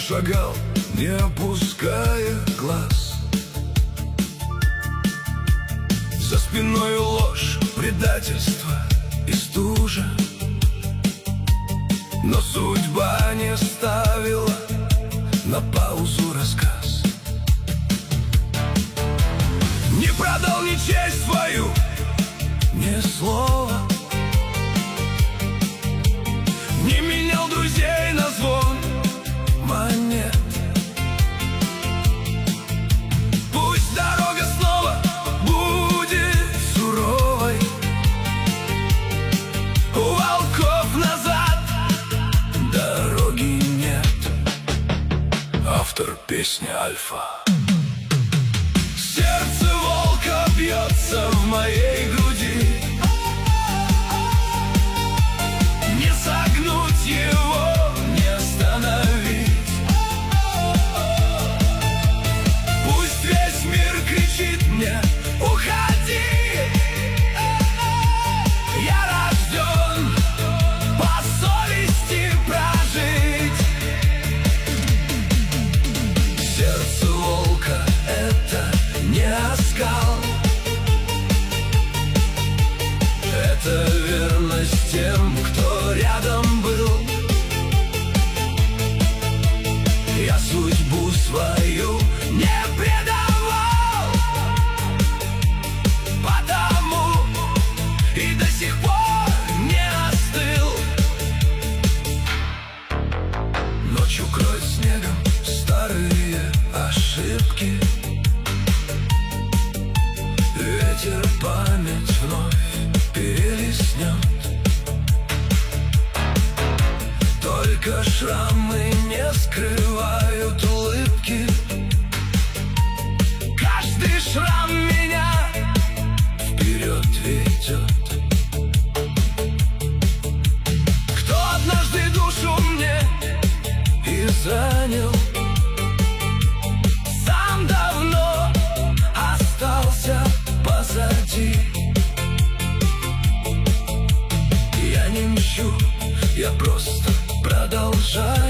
шагал, не опуская глаз. За спиной ложь, предательство и стужа, но судьба не ставила на паузу рассказ. Не продал ни честь свою, ни слова, не менял друзей на звон монет. Пусть дорога снова будет суровой, у волков назад дороги нет. Автор песни Альфа. Сердце волка бьется в моей груди, не согнуть его, не остановить. Пусть весь мир кричит мне: уходи! Я рожден по совести прожить. Сердце волка — это не оскал, это верность тем, кто рядом был. Я судьбу свою не предавал, потому и до сих пор не остыл. Ночью кроет снегом старые ошибки, ветер память вновь перелистнет. Только шрамы не скрывают улыбки, каждый шрам меня вперед ведет. Кто однажды душу мне и занял, сам давно остался позади. Я не мщу, я просто продолжаю